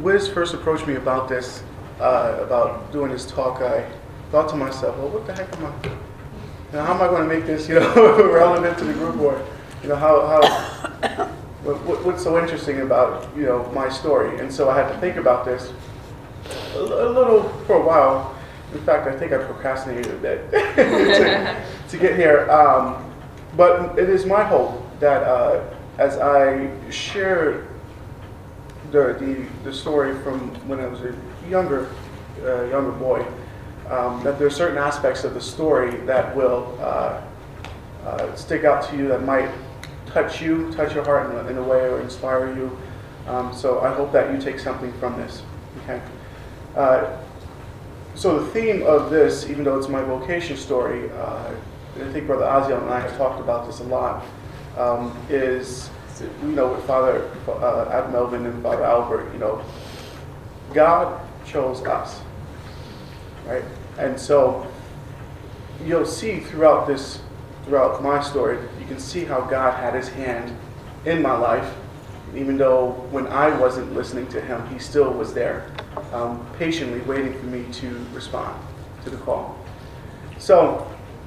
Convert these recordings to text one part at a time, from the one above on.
Wiz first approached me about this, about doing this talk, I thought to myself, well, what the heck am I, how am I going to make this, relevant to the group, or, what's so interesting about, my story? And so I had to think about this a little for a while. In fact, I think I procrastinated a bit to get here. But it is my hope that as I share the story from when I was a younger boy, that there are certain aspects of the story that will stick out to you, that might touch your heart in a way, or inspire you. So I hope that you take something from this. Okay. So the theme of this, even though it's my vocation story, I think Brother Aziel and I have talked about this a lot, is, with Father Ad Melvin and Father Albert, God chose us, right? And so you'll see throughout my story, you can see how God had his hand in my life. Even though when I wasn't listening to him, he still was there, patiently waiting for me to respond to the call. So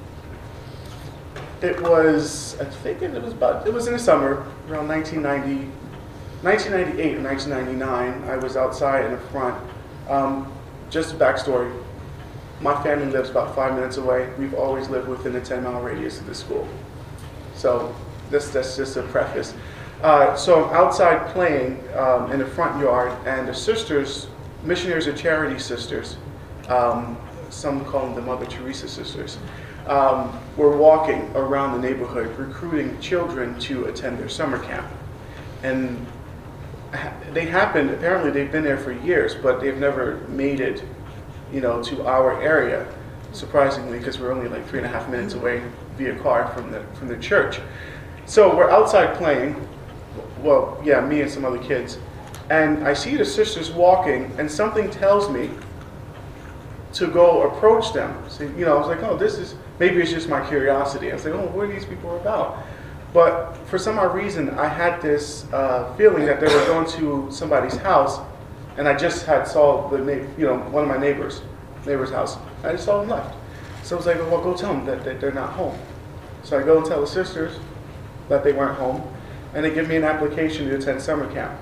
it was in the summer, around 1998 or 1999. I was outside in the front. Just a backstory. My family lives about 5 minutes away. We've always lived within a 10-mile radius of the school. So that's just a preface. So I'm outside playing in the front yard, and the sisters, Missionaries of Charity sisters, some call them the Mother Teresa sisters, were walking around the neighborhood recruiting children to attend their summer camp. And apparently they've been there for years, but they've never made it, to our area, surprisingly, because we're only like 3.5 minutes away via car from the church. So we're outside playing. Well, yeah, me and some other kids. And I see the sisters walking, and something tells me to go approach them. So, I was like, maybe it's just my curiosity. I was like, what are these people about? But for some odd reason, I had this feeling that they were going to somebody's house, and I just saw one of my neighbor's house. I just saw them left. So I was like, well, go tell them that they're not home. So I go and tell the sisters that they weren't home, and they give me an application to attend summer camp.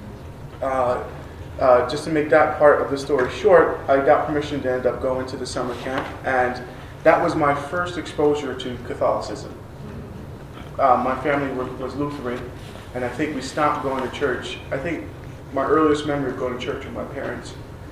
Just to make that part of the story short, I got permission to end up going to the summer camp, and that was my first exposure to Catholicism. My family was Lutheran, and I think we stopped going to church. I think my earliest memory of going to church with my parents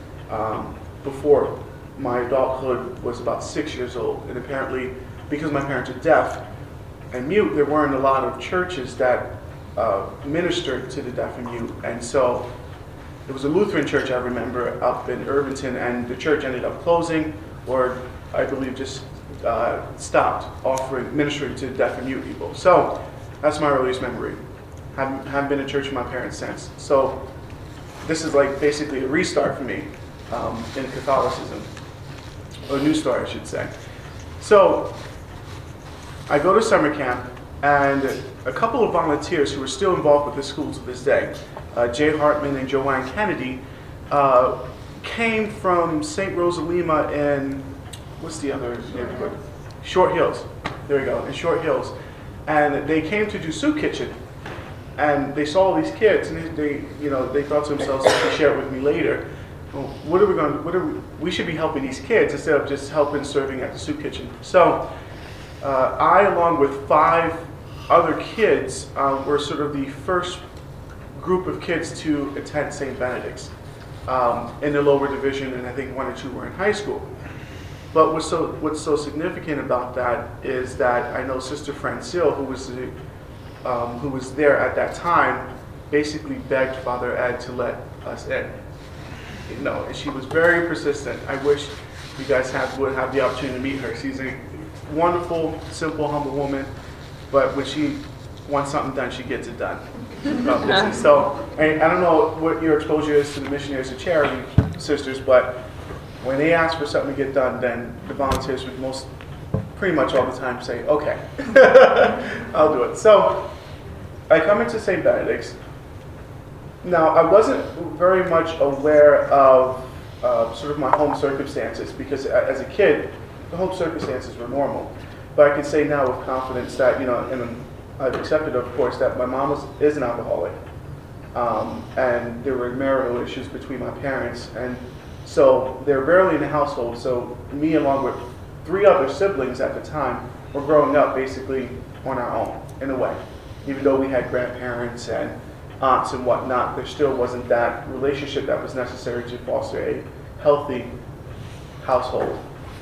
before my adulthood was about 6 years old, and apparently because my parents are deaf and mute, there weren't a lot of churches that ministered to the deaf and mute, and so it was a Lutheran church, I remember, up in Irvington, and the church ended up closing, or I believe just stopped ministering to deaf and mute people. So that's my earliest memory. Haven't been to church with my parents since. So this is like basically a restart for me in Catholicism, or a new start, I should say. So I go to summer camp, and a couple of volunteers who are still involved with the school to this day, Jay Hartman and Joanne Kennedy, came from St. Rosalima in, what's the other neighborhood? Short Hills. There we go, in Short Hills. And they came to do soup kitchen. And they saw all these kids, and they thought to themselves, they should share it with me later. Well, we should be helping these kids instead of just serving at the soup kitchen. So I, along with 5 other kids, were sort of the first group of kids to attend St. Benedict's in the lower division, and I think 1 or 2 were in high school. But what's so significant about that is that I know Sister Francille, who was there at that time, basically begged Father Ed to let us in. And she was very persistent. I wish you guys would have the opportunity to meet her. She's a wonderful, simple, humble woman, but when she wants something done, she gets it done. So I don't know what your exposure is to the Missionaries of Charity sisters, but when they ask for something to get done, then the volunteers would pretty much all the time say, okay, I'll do it. So I come into St. Benedict's, Now, I wasn't very much aware of sort of my home circumstances because as a kid, the home circumstances were normal. But I can say now with confidence that, and I've accepted, of course, that my mom is an alcoholic. And there were marital issues between my parents. And so they were barely in the household. So me, along with 3 other siblings at the time, were growing up basically on our own, in a way. Even though we had grandparents and aunts and whatnot, there still wasn't that relationship that was necessary to foster a healthy household.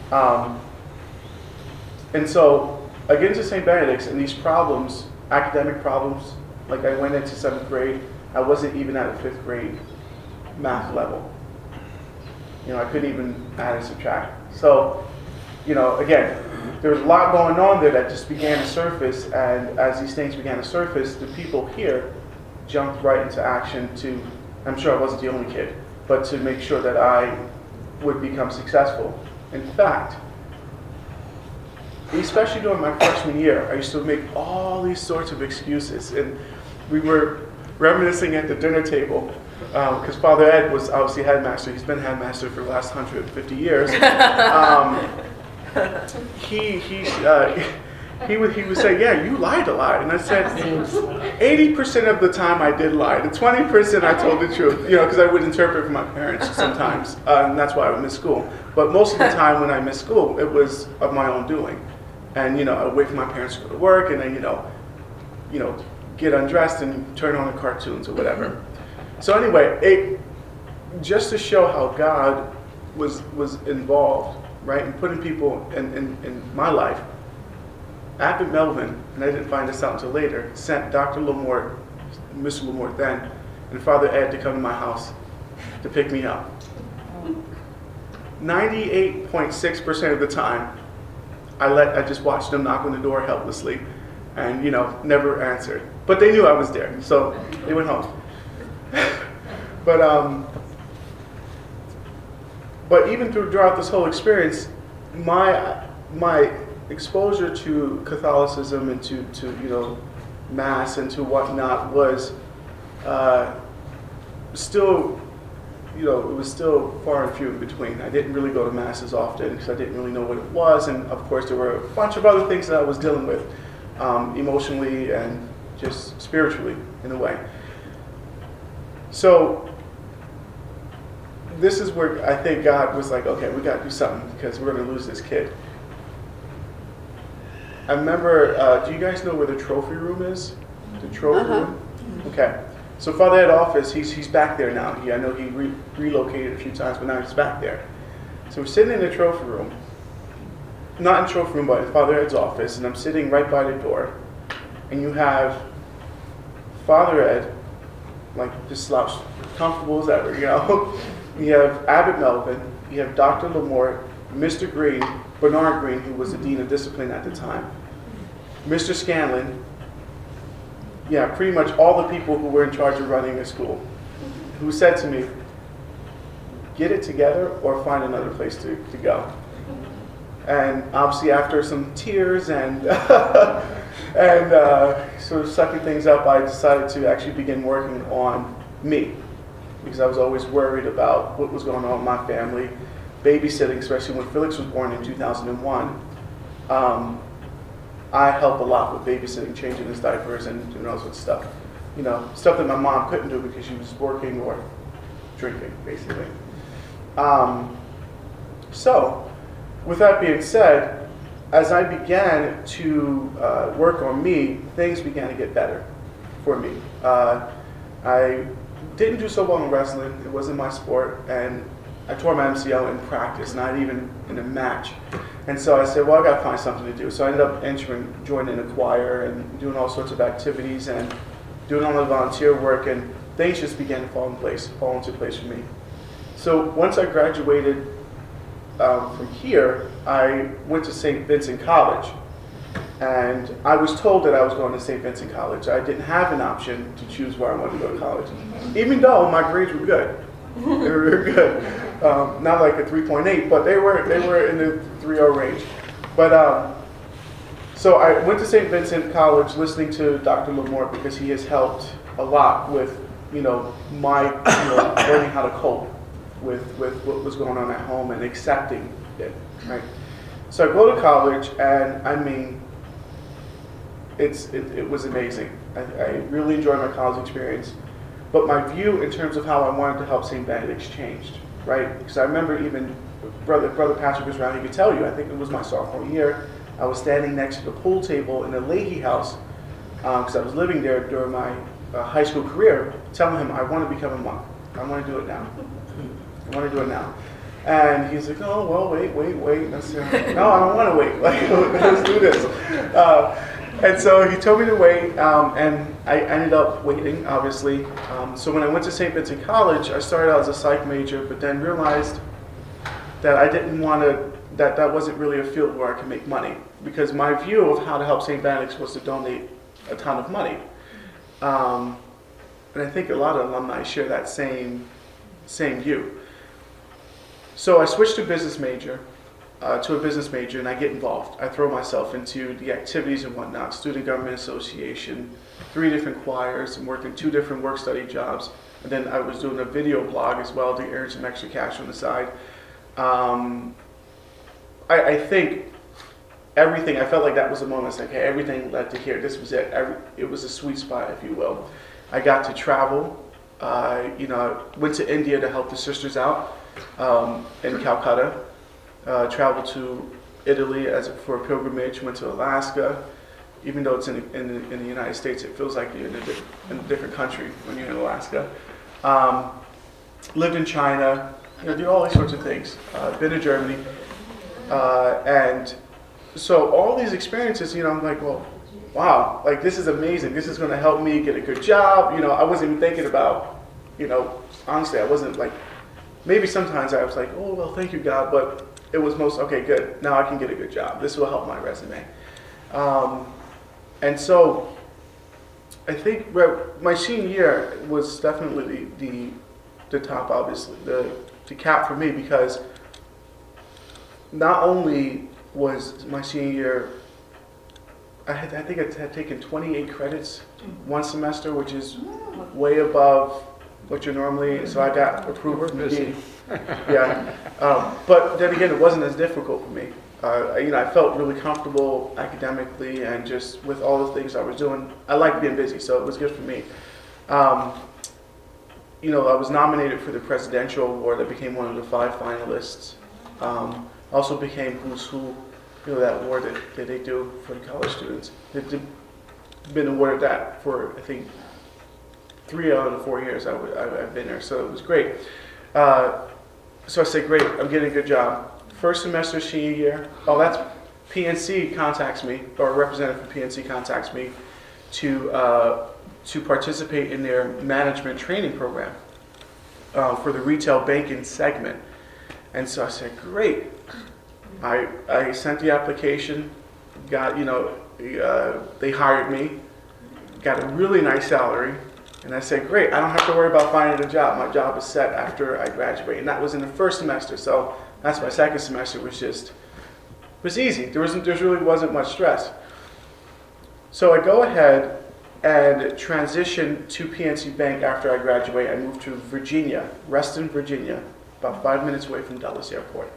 And so I get into St. Benedict's, and these problems, academic problems, like I went into 7th grade, I wasn't even at a 5th grade math level. I couldn't even add and subtract. So, again, there was a lot going on there that just began to surface, and as these things began to surface, the people here jumped right into action to, I'm sure I wasn't the only kid, but to make sure that I would become successful. In fact, especially during my freshman year, I used to make all these sorts of excuses. And we were reminiscing at the dinner table, because Father Ed was obviously headmaster. He's been headmaster for the last 150 years. He would say, yeah, you lied a lot. And I said, 80% of the time I did lie. The 20% I told the truth, because I would interpret for my parents sometimes. And that's why I would miss school. But most of the time when I missed school, it was of my own doing. And, I would wait for my parents to go to work and then, get undressed and turn on the cartoons or whatever. So anyway, just to show how God was involved, right, in putting people in my life, Abbot Melvin, and I didn't find this out until later, sent Dr. Lamort, Mr. Lamort then, and Father Ed to come to my house to pick me up. 98.6% of the time, I just watched them knock on the door helplessly and, never answered. But they knew I was there, so they went home. But even throughout this whole experience, my exposure to Catholicism and to Mass and to whatnot was still, it was still far and few in between. I didn't really go to Mass as often because I didn't really know what it was. And of course, there were a bunch of other things that I was dealing with emotionally and just spiritually in a way. So this is where I think God was like, okay, we got to do something because we're going to lose this kid. I remember, do you guys know where the trophy room is? The trophy room? Okay. So Father Ed's office, he's back there now. I know he relocated a few times, but now he's back there. So we're sitting in the trophy room. Not in the trophy room, but in Father Ed's office, and I'm sitting right by the door. And you have Father Ed, like just slouched, comfortable as ever, You have Abbot Melvin, you have Dr. Lamort, Mr. Green, Bernard Green, who was the Dean of Discipline at the time, Mr. Scanlon, pretty much all the people who were in charge of running the school, who said to me, get it together or find another place to go. And obviously after some tears and sort of sucking things up, I decided to actually begin working on me, because I was always worried about what was going on with my family. Babysitting, especially when Felix was born in 2001, I helped a lot with babysitting, changing his diapers and doing all sorts of stuff. Stuff that my mom couldn't do because she was working or drinking, basically. So, with that being said, as I began to work on me, things began to get better for me. I didn't do so well in wrestling. It wasn't my sport, and I tore my MCL in practice, not even in a match. And so I said, well, I got to find something to do. So I ended up joining a choir and doing all sorts of activities and doing all the volunteer work, and things just began to fall into place for me. So once I graduated from here, I went to St. Vincent College. And I was told that I was going to St. Vincent College. I didn't have an option to choose where I wanted to go to college, even though my grades were good. They were good. Not like a 3.8, but they were in the 3.0 range. But so I went to St. Vincent College listening to Dr. Lamort because he has helped a lot with learning how to cope with what was going on at home and accepting it, right? So I go to college, and I mean, it was amazing. I really enjoyed my college experience, but my view in terms of how I wanted to help St. Benedict's changed, right? Because I remember even Brother Patrick was around, he could tell you, I think it was my sophomore year, I was standing next to the pool table in the Leahy house, because I was living there during my high school career, telling him, I want to become a monk. I want to do it now. I want to do it now. And he's like, oh, well, wait. No, I don't want to wait. Like, let's do this. And so he told me to wait, and I ended up waiting, obviously. So when I went to St. Vincent College, I started out as a psych major, but then realized that I didn't want to, that wasn't really a field where I could make money. Because my view of how to help St. Benedict's was to donate a ton of money. And I think a lot of alumni share that same view. So I switched to a business major, and I get involved. I throw myself into the activities and whatnot, Student Government Association, 3 different choirs, and working 2 different work-study jobs. And then I was doing a video blog as well to earn some extra cash on the side. I think everything, I felt like that was the moment. It's like, hey, everything led to here. This was it. It was a sweet spot, if you will. I got to travel. Went to India to help the sisters out in Calcutta. Traveled to Italy for a pilgrimage. Went to Alaska. Even though it's in the United States, it feels like you're in a different country when you're in Alaska. Lived in China. Did all these sorts of things. Been to Germany. And so all these experiences, I'm like, well, wow, like this is amazing. This is going to help me get a good job. I wasn't even thinking about, honestly, I wasn't like, maybe sometimes I was like, oh, well, thank you, God. But it was okay, good. Now I can get a good job. This will help my resume. And so I think my senior year was definitely the top, obviously, the cap for me, because not only was my senior year, I think I had taken 28 credits one semester, which is way above what you're normally. So I got approved. Busy. Yeah, but then again, it wasn't as difficult for me. I felt really comfortable academically, and just with all the things I was doing, I liked being busy, so it was good for me. I was nominated for the Presidential Award. I became one of the 5 finalists. Also became Who's Who, that award that they do for the college students. They've been awarded that for, I think, 3 out of the 4 years I've been there, so it was great. So I said, great, I'm getting a good job. First semester, senior year, that's PNC contacts me, or a representative from PNC contacts me to participate in their management training program for the retail banking segment. And so I said, great. I sent the application, got, they hired me, got a really nice salary, and I said, great, I don't have to worry about finding a job. My job is set after I graduate. And that was in the first semester, so that's my second semester was easy. There really wasn't much stress. So I go ahead and transition to PNC Bank after I graduate. I moved to Virginia, Reston, Virginia, about 5 minutes away from Dulles Airport.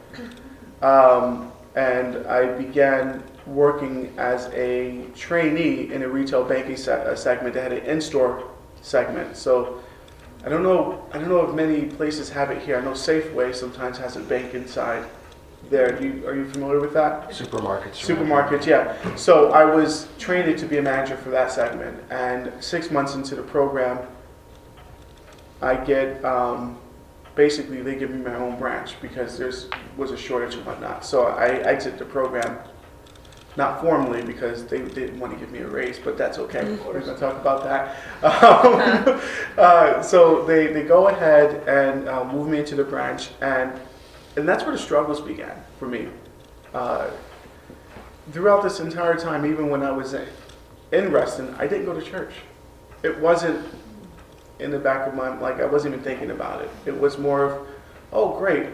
And I began working as a trainee in a retail banking segment that had an in-store segment. So I don't know if many places have it here. I know Safeway sometimes has a bank inside there. Are you familiar with that? Supermarkets, yeah. So I was trained to be a manager for that segment, and 6 months into the program, I get basically they give me my own branch because there was a shortage and whatnot. So I exit the program, not formally because they didn't want to give me a raise, but that's okay. We're going to talk about that. So they go ahead and move me into the branch, and that's where the struggles began for me. Throughout this entire time, even when I was in Reston, I didn't go to church. It wasn't in the back of my mind, like I wasn't even thinking about it. It was more of, oh great,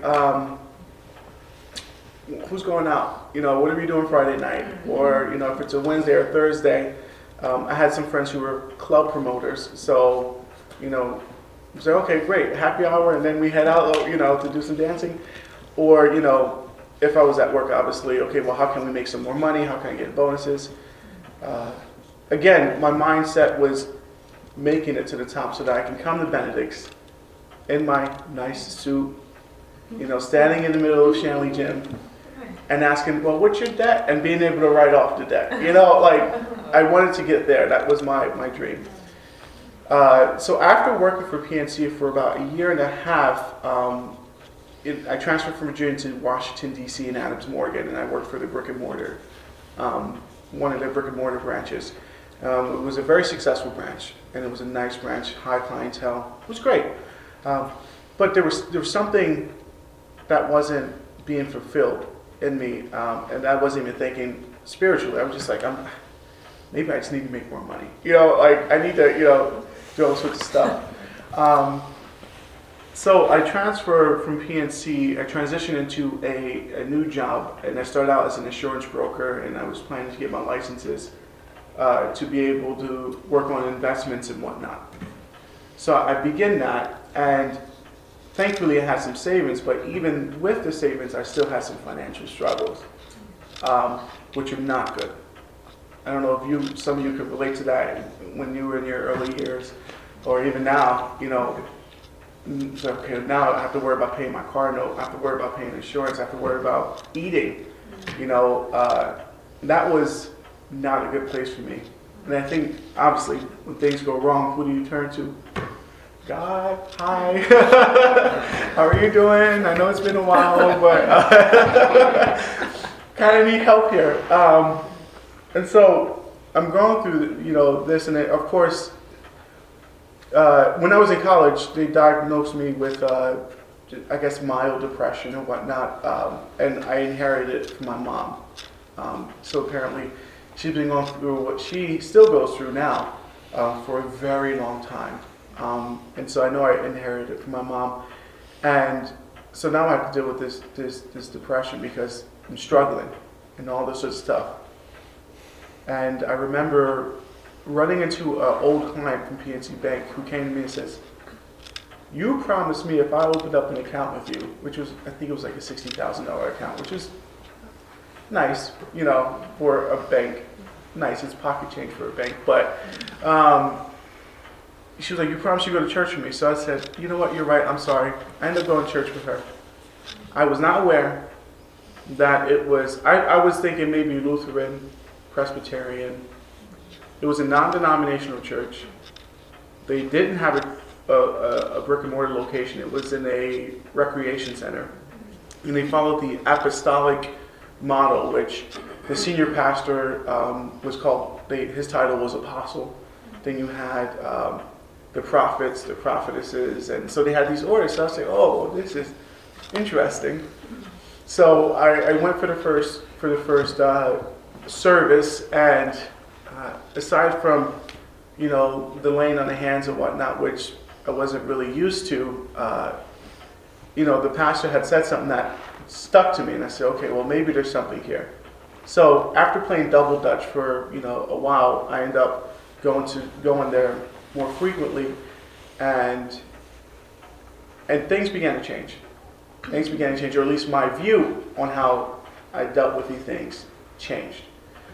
who's going out? What are we doing Friday night? Or, if it's a Wednesday or Thursday, I had some friends who were club promoters, so, say, okay, great, happy hour, and then we head out, to do some dancing. Or, if I was at work, obviously, okay, well, how can we make some more money? How can I get bonuses? Again, my mindset was making it to the top so that I can come to Benedict's in my nice suit, standing in the middle of Shanley Gym and asking, well, what's your debt? And being able to write off the debt. I wanted to get there. That was my dream. So after working for PNC for about a year and a half, I transferred from Virginia to Washington, D.C. in Adams Morgan, and I worked for the brick and mortar, one of their brick and mortar branches. It was a very successful branch, and it was a nice branch, high clientele. It was great. But there was something that wasn't being fulfilled in me, and I wasn't even thinking spiritually. I was just like, maybe I just need to make more money. I need to, do all sorts of stuff. So I transferred from PNC. I transitioned into a new job, and I started out as an insurance broker, and I was planning to get my licenses to be able to work on investments and whatnot. So I began that, and thankfully I had some savings, but even with the savings, I still had some financial struggles, which are not good. I don't know if some of you could relate to that when you were in your early years, or even now, so, okay, now I have to worry about paying my car note, I have to worry about paying insurance, I have to worry about eating, that was not a good place for me. And I think, obviously, when things go wrong, who do you turn to? God, hi, how are you doing? I know it's been a while, but kind of need help here. And so I'm going through, this, and of course, when I was in college, they diagnosed me with, mild depression and whatnot, and I inherited it from my mom. So apparently, she's been going through what she still goes through now for a very long time. And so I know I inherited it from my mom. And so now I have to deal with this depression because I'm struggling and all this sort of stuff. And I remember running into an old client from PNC Bank who came to me and says, you promised me if I opened up an account with you, which was, I think it was like a $60,000 account, which is nice, for a bank. Nice, it's pocket change for a bank. But she was like, you promised you go to church with me. So I said, you know what, you're right, I'm sorry. I ended up going to church with her. I was not aware that it was, I was thinking maybe Lutheran, Presbyterian. It was a non-denominational church. They didn't have a brick and mortar location. It was in a recreation center. And they followed the apostolic model, which the senior pastor was called, his title was apostle. Then you had the prophets, the prophetesses, and so they had these orders. So I was like, oh, this is interesting. So I went for the first service, and aside from, the laying on the hands and whatnot, which I wasn't really used to, the pastor had said something that stuck to me, and I said, okay, well, maybe there's something here. So after playing double dutch for, a while, I ended up going there more frequently, and things began to change. Things began to change, or at least my view on how I dealt with these things changed.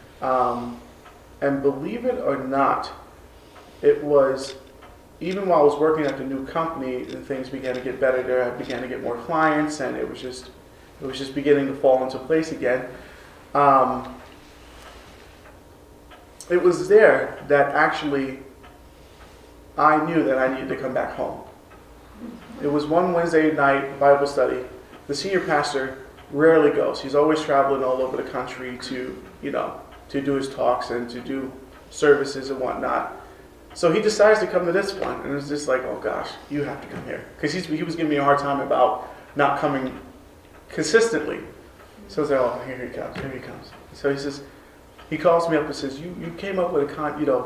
And believe it or not, it was, even while I was working at the new company, and things began to get better there, I began to get more clients, and it was just beginning to fall into place again. It was there that actually I knew that I needed to come back home. It was one Wednesday night Bible study. The senior pastor rarely goes. He's always traveling all over the country to do his talks and to do services and whatnot. So he decides to come to this one, and it's just like, oh gosh, you have to come here. Because he was giving me a hard time about not coming consistently. So I was like, oh, here he comes. So he calls me up and says, you came up with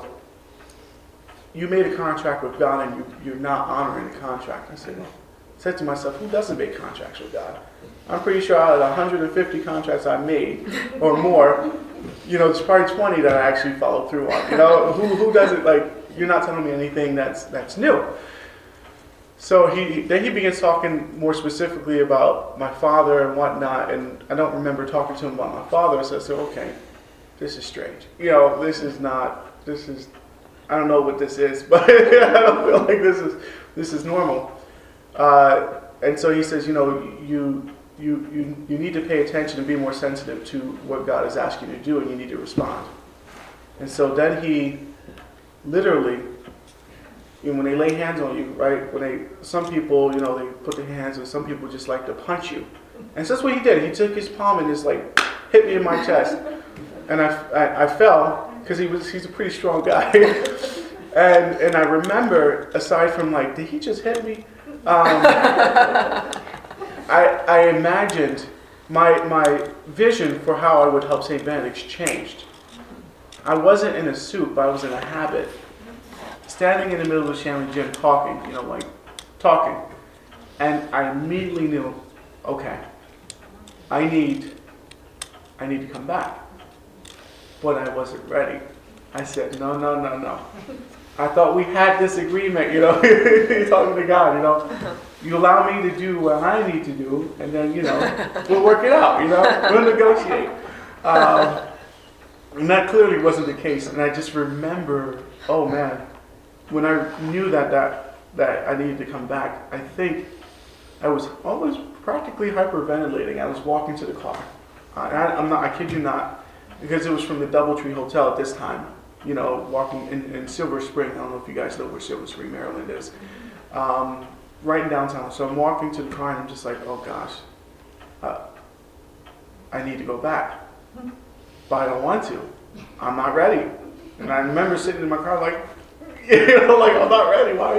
you made a contract with God and you're not honoring the contract. I said to myself, who doesn't make contracts with God? I'm pretty sure out of the 150 contracts I made or more, there's probably 20 that I actually followed through on. Who doesn't, you're not telling me anything that's new. So then he begins talking more specifically about my father and whatnot, and I don't remember talking to him about my father, so I said, okay, this is strange. This is, I don't know what this is, but I don't feel like this is normal. And so he says, you need to pay attention and be more sensitive to what God is asking you to do, and you need to respond. And so then he literally, when they lay hands on you, right? Some people, they put their hands, and some people just like to punch you. And so that's what he did. He took his palm and just hit me in my chest, and I fell because he's a pretty strong guy. and I remember, aside from did he just hit me? I imagined my vision for how I would help St. Benedict's changed. I wasn't in a suit, but I was in a habit. Standing in the middle of the Shanley gym talking, talking. And I immediately knew, okay, I need to come back. But I wasn't ready. I said, no. I thought we had this agreement, He's talking to God, You allow me to do what I need to do, and then, we'll work it out, We'll negotiate. And that clearly wasn't the case. And I just remember, oh man, when I knew that I needed to come back, I think I was almost practically hyperventilating. I was walking to the car. I kid you not, because it was from the Doubletree Hotel at this time, walking in Silver Spring. I don't know if you guys know where Silver Spring, Maryland is. Right in downtown. So I'm walking to the car and I'm just like, oh gosh, I need to go back. But I don't want to. I'm not ready. And I remember sitting in my car I'm not ready. Why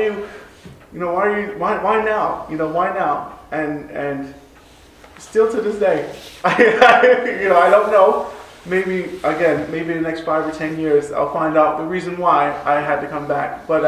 now? Why now? And still to this day, I don't know. Maybe in the next 5 or 10 years, I'll find out the reason why I had to come back. But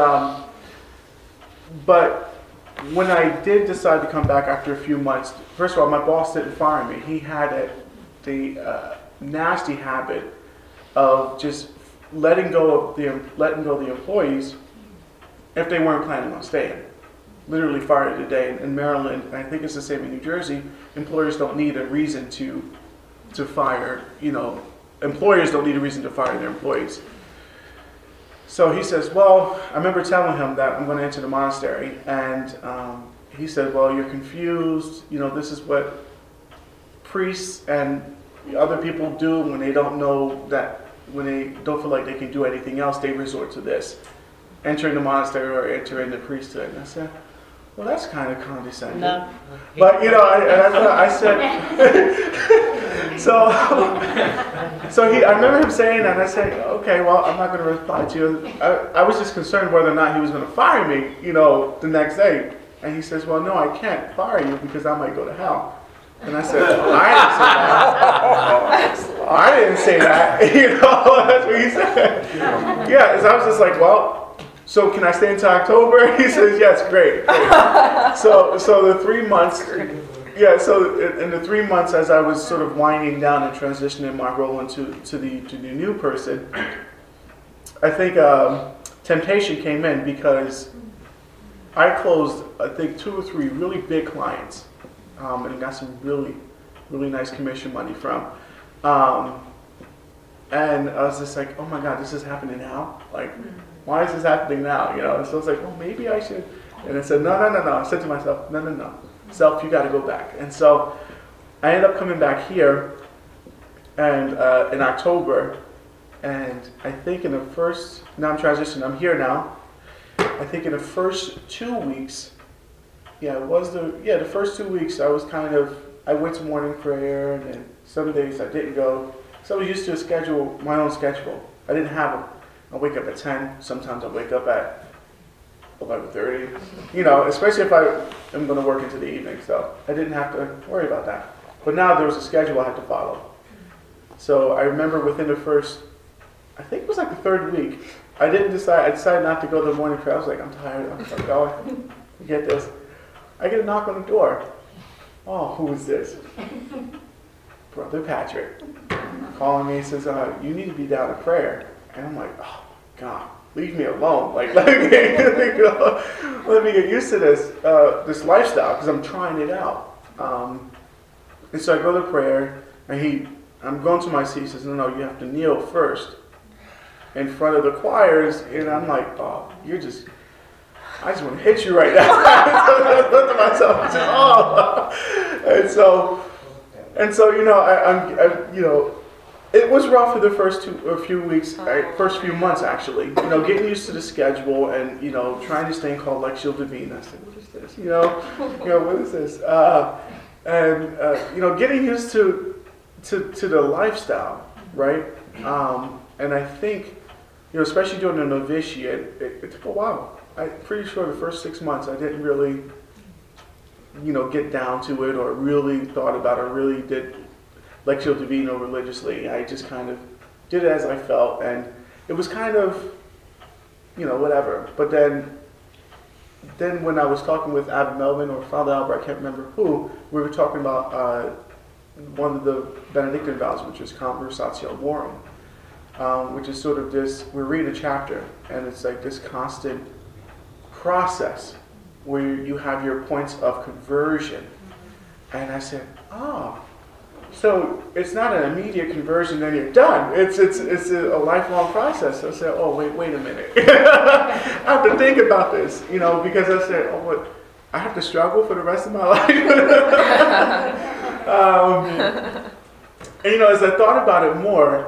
when I did decide to come back after a few months, first of all, my boss didn't fire me. He had the nasty habit of just letting go of the employees if they weren't planning on staying. Literally fired a day. In Maryland, and I think it's the same in New Jersey, employers don't need a reason to fire, employers don't need a reason to fire their employees. So he says, well, I remember telling him that I'm going to enter the monastery, and he said, well, you're confused, this is what priests and other people do when they don't know that, when they don't feel like they can do anything else, they resort to this, entering the monastery or entering the priesthood. And I said, well, that's kind of condescending. No. But, I said, I remember him saying that, and I said, okay, well, I'm not going to reply to you. I was just concerned whether or not he was going to fire me, the next day. And he says, well, no, I can't fire you because I might go to hell. And I said, I didn't say that. That's what he said. Yeah, so I was just like, well, so can I stay until October? He says, yes, great. So the 3 months, so in the 3 months as I was sort of winding down and transitioning my role into the new person, I think temptation came in because I closed, I think, 2 or 3 really big clients. And got some really, really nice commission money from. And I was just like, oh my God, this is happening now? Why is this happening now? So I was like, well, maybe I should. And I said, no. I said to myself, no. Self, you got to go back. And so I ended up coming back here and in October. And I think now I'm transitioning, I'm here now. I think in the first 2 weeks, the first 2 weeks I went to morning prayer, and then some days I didn't go. So I was used to my own schedule. I didn't have I wake up at 10, sometimes I wake up at 11:30, especially if I am going to work into the evening, so I didn't have to worry about that. But now there was a schedule I had to follow. So I remember within the first, I think it was the 3rd week, I decided not to go to the morning prayer. I was like, I'm tired, I'm not going, forget this. I get a knock on the door. Oh, who is this? Brother Patrick calling me, says, you need to be down to prayer. And I'm like, oh God. leave me alone. Like, let me get used to this lifestyle because I'm trying it out. And so I go to prayer, and I'm going to my seat. He says, no, you have to kneel first in front of the choirs. And I'm like, oh, I just want to hit you right now. I looked at myself and said, oh. And so, it was rough for the first few months actually. Getting used to the schedule and trying to stay in called Lectio Divina. I said, what is this? What is this? Getting used to the lifestyle, right? And I think, especially during the novitiate, it took a while. I'm pretty sure the first 6 months I didn't really, get down to it or really thought about it, or really did Lectio Divina religiously. I just kind of did it as I felt, and it was kind of, whatever. But then when I was talking with Abbot Melvin or Father Albert, I can't remember who, we were talking about one of the Benedictine vows, which is Conversatio Morum, which is sort of this, we read a chapter, and it's like this constant process where you have your points of conversion. And I said, so it's not an immediate conversion, then you're done. It's a lifelong process. So I said, wait a minute. I have to think about this, because I said, what? I have to struggle for the rest of my life. And as I thought about it more,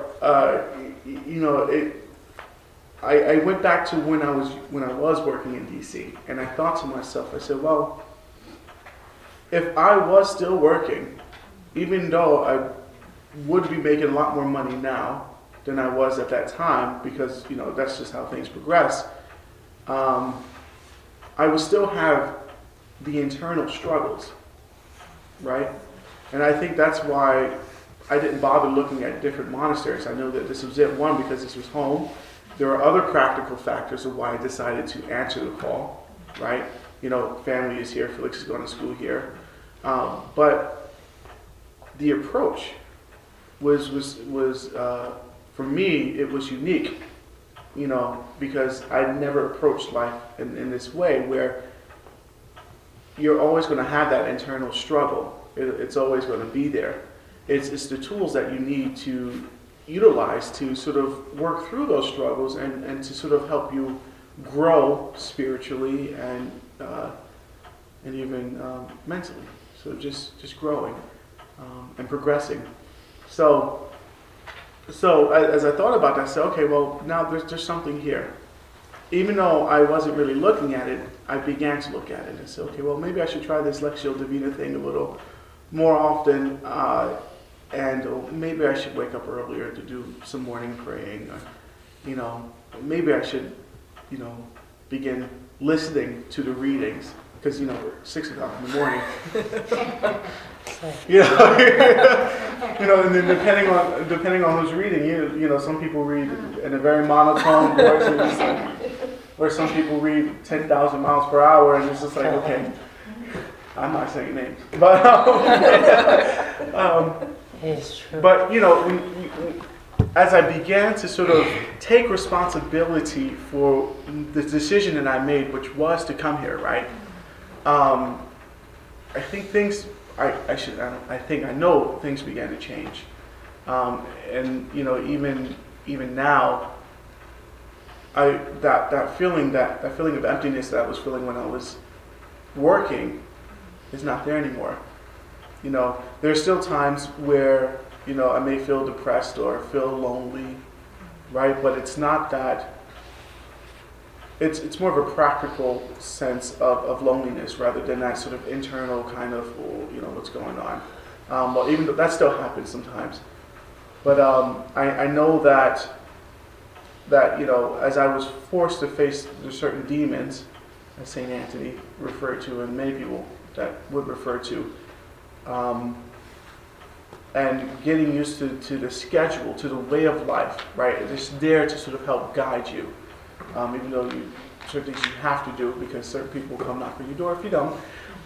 I went back to when I was working in DC, and I thought to myself, I said, well, if I was still working, even though I would be making a lot more money now than I was at that time, because that's just how things progress, I would still have the internal struggles, right? And I think that's why I didn't bother looking at different monasteries. I know that this was it, one, because this was home. There are other practical factors of why I decided to answer the call, right? Family is here, Felix is going to school here. But the approach was for me, it was unique, because I never approached life in this way where you're always going to have that internal struggle. It's always going to be there. It's the tools that you need to utilize to sort of work through those struggles and to sort of help you grow spiritually and even mentally. So just growing and progressing. So as I thought about that, I said, okay, well, now there's something here. Even though I wasn't really looking at it, I began to look at it and said, okay, well, maybe I should try this Lectio Divina thing a little more often, and maybe I should wake up earlier to do some morning praying. Maybe I should, begin listening to the readings, because 6 o'clock in the morning. And then depending on who's reading, some people read in a very monotone voice, or some people read 10,000 miles per hour, and it's just like, okay, I'm not saying names, but it's true. But as I began to sort of take responsibility for the decision that I made, which was to come here, right? I think I know things began to change, and even now, that feeling of emptiness that I was feeling when I was working is not there anymore. There's still times where I may feel depressed or feel lonely, right? But it's not that. It's more of a practical sense of loneliness rather than that sort of internal kind of, what's going on. Well, even though that still happens sometimes. But I know that as I was forced to face certain demons, as St. Anthony referred to, and many people that would refer to, and getting used to the schedule, to the way of life, right? It's there to sort of help guide you. Even though certain things you have to do because certain people will come knock on your door if you don't.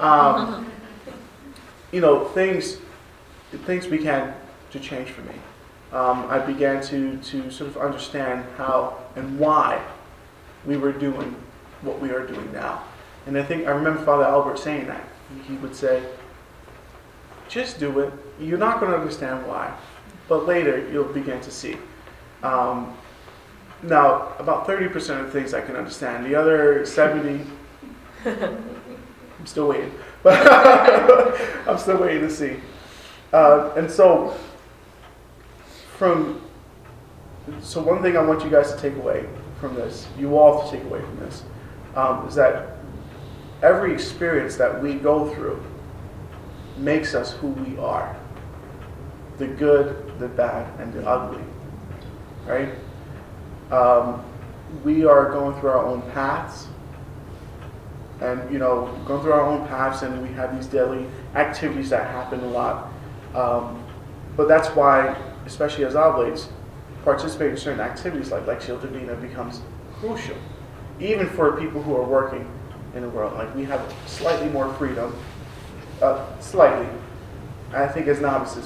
Things began to change for me. I began to sort of understand how and why we were doing what we are doing now. And I remember Father Albert saying that. He would say, just do it. You're not going to understand why, but later you'll begin to see. Now, about 30% of the things I can understand. The other 70, I'm still waiting. But I'm still waiting to see. And so one thing I want you guys to take away from this, you all to take away from this, is that every experience that we go through makes us who we are. The good, the bad, and the ugly. Right? We are going through our own paths. And, going through our own paths, and we have these daily activities that happen a lot. But that's why, especially as oblates, participating in certain activities like Lectio Divina becomes crucial. Even for people who are working in the world. Like, we have slightly more freedom. Slightly. I think as novices,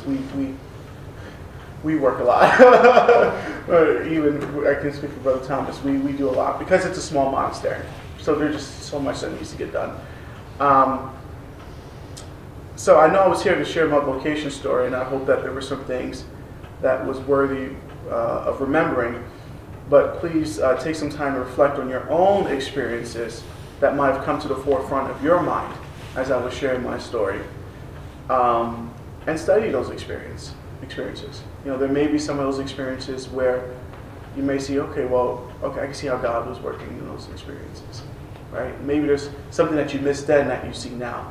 we work a lot. Even, I can speak for Brother Thomas, we do a lot because it's a small monastery. So there's just so much that needs to get done. So I know I was here to share my vocation story, and I hope that there were some things that was worthy of remembering. But please take some time to reflect on your own experiences that might have come to the forefront of your mind as I was sharing my story. And study those experiences. There may be some of those experiences where you may see, okay, I can see how God was working in those experiences, right? Maybe there's something that you missed then that you see now.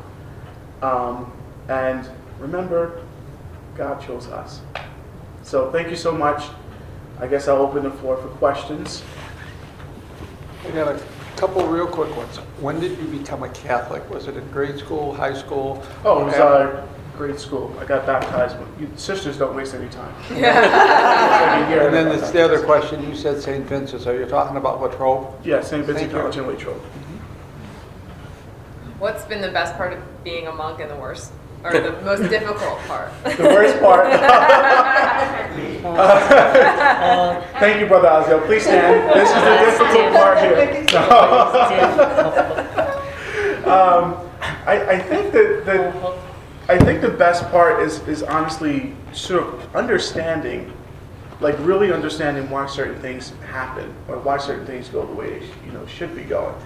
And remember, God chose us. So thank you so much. I guess I'll open the floor for questions. I got a couple real quick ones. When did you become a Catholic? Was it in grade school, high school? Oh, it was grade school. I got baptized. Sisters don't waste any time. And then the other question, you said St. Vincent's. Are you talking about Latrobe? Yeah, St. Vincent College in Latrobe. What's been the best part of being a monk and the worst? Or the most difficult part? The worst part. Thank you, Brother Ozio. Please stand. This is the difficult part here. I think the best part is honestly sort of understanding, like really understanding why certain things happen or why certain things go the way they should be going.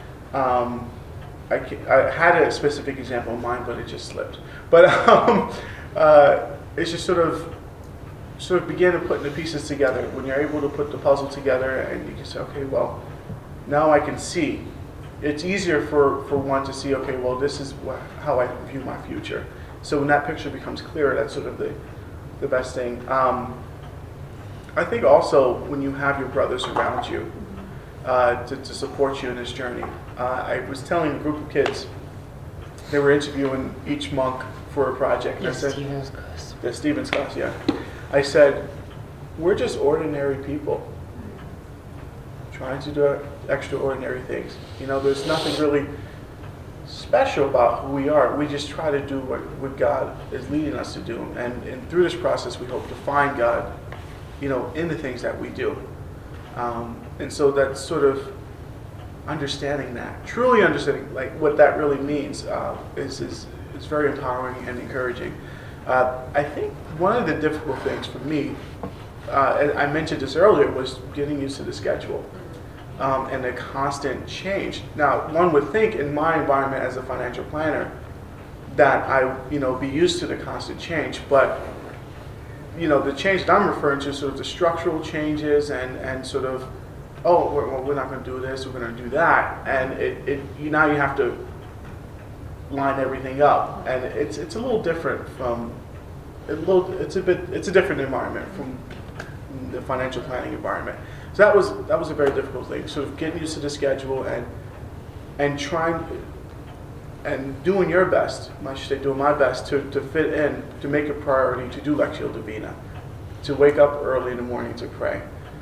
I had a specific example in mind, but it just slipped. But it's just sort of begin to putting the pieces together. When you're able to put the puzzle together and you can say, okay, well, now I can see. It's easier for one to see, okay, well, this is how I view my future. So when that picture becomes clearer, that's sort of the best thing. I think also when you have your brothers around you to support you in this journey. I was telling a group of kids, they were interviewing each monk for a project. Yeah, Stephen's class. The Stephen's class, yeah. I said, we're just ordinary people trying to do extraordinary things. There's nothing really special about who we are. We just try to do what God is leading us to do. And through this process, we hope to find God, in the things that we do. And so that's sort of understanding that, truly understanding like what that really means is very empowering and encouraging. I think one of the difficult things for me, and I mentioned this earlier, was getting used to the schedule and the constant change. Now, one would think in my environment as a financial planner that I, be used to the constant change, but the change that I'm referring to is sort of the structural changes and sort of, we're not going to do this, we're going to do that, and now you have to line everything up, and it's a little different from it's a different environment from the financial planning environment. So that was a very difficult thing, sort of getting used to the schedule and trying and doing your best, I should say doing my best to fit in, to make a priority to do Lectio Divina, to wake up early in the morning to pray.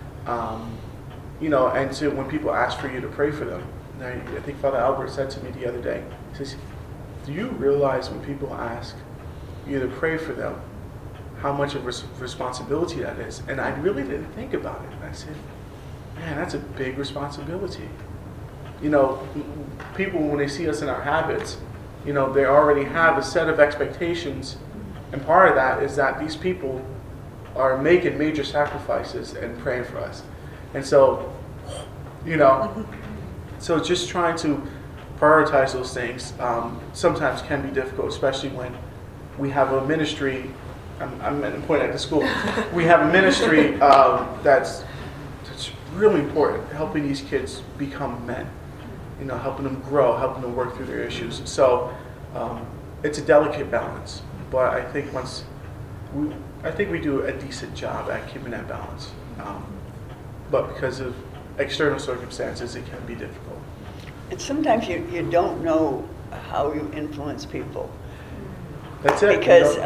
And to when people ask for you to pray for them. Now, I think Father Albert said to me the other day, he says, do you realize when people ask you to pray for them, how much of a responsibility that is? And I really didn't think about it. I said, man, that's a big responsibility. You know, people, when they see us in our habits, you know, they already have a set of expectations. And part of that is that these people are making major sacrifices and praying for us. And so, you know, so just trying to prioritize those things sometimes can be difficult, especially when we have a ministry. I'm pointing at the school. We have a ministry that's really important, helping these kids become men. You know, helping them grow, helping them work through their issues. So it's a delicate balance, but I think we do a decent job at keeping that balance. But because of external circumstances, it can be difficult. And sometimes you don't know how you influence people. That's it. Because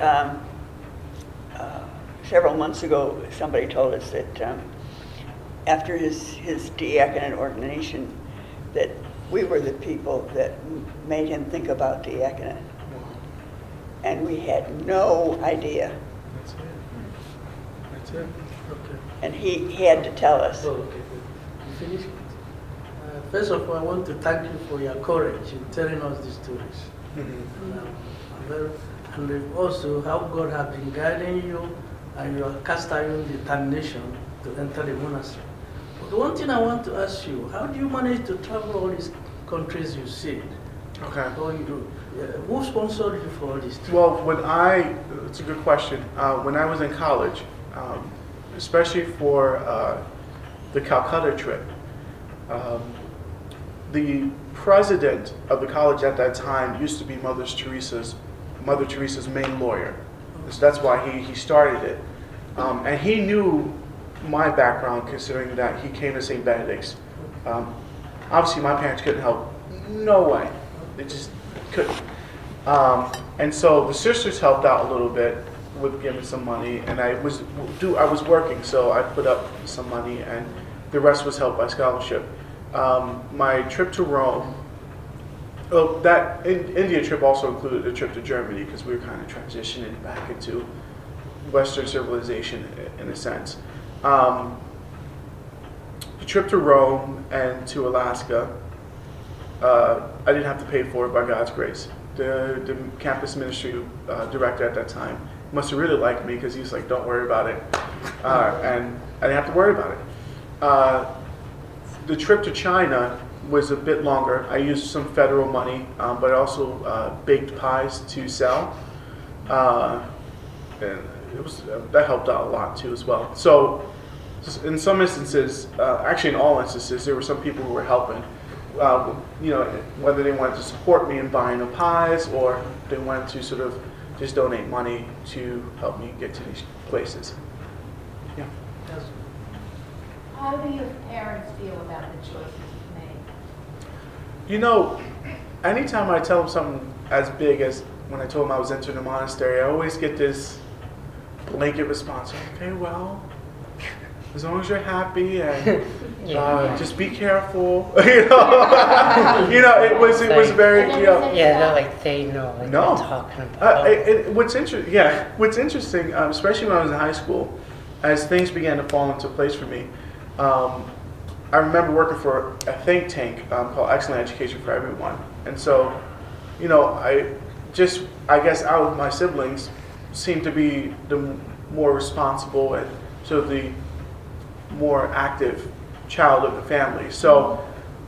several months ago, somebody told us that after his diaconate ordination, that we were the people that made him think about diaconate. And we had no idea. That's it. That's it. Okay. And he had to tell us. Oh, okay, good. You finished? First of all, I want to thank you for your courage in telling us these stories. And also how God has been guiding you and your cast iron determination to enter the monastery. But the one thing I want to ask you, how do you manage to travel all these countries you see? Okay. Who sponsored you for all these trips? Well, it's a good question. When I was in college, especially for the Calcutta trip, the president of the college at that time used to be Mother Teresa's main lawyer. So that's why he started it. And he knew my background, considering that he came to St. Benedict's. Obviously, my parents couldn't help. No way. They just couldn't. And so the sisters helped out a little bit with giving some money, and I was working, so I put up some money, and the rest was helped by scholarship. My trip to Rome, that India trip also included a trip to Germany because we were kind of transitioning back into Western civilization in a sense. The trip to Rome and to Alaska, I didn't have to pay for it by God's grace. The campus ministry director at that time must have really liked me because he was like, "Don't worry about it," and I didn't have to worry about it. The trip to China was a bit longer. I used some federal money, but I also baked pies to sell, and that helped out a lot too as well. So, in some instances, actually in all instances, there were some people who were helping. Whether they wanted to support me in buying the pies or they wanted to sort of just donate money to help me get to these places. Yeah. Yes. How do your parents feel about the choices you've made? You know, anytime I tell them something as big as when I told them I was entering the monastery, I always get this blanket response. Okay, well, as long as you're happy and just be careful. It was very. Yeah, they're like, they know what No. they're talking about. What's interesting, especially when I was in high school, as things began to fall into place for me, I remember working for a think tank called Excellent Education for Everyone. And so, I guess out of my siblings, seemed to be the more responsible and so the more active child of the family. So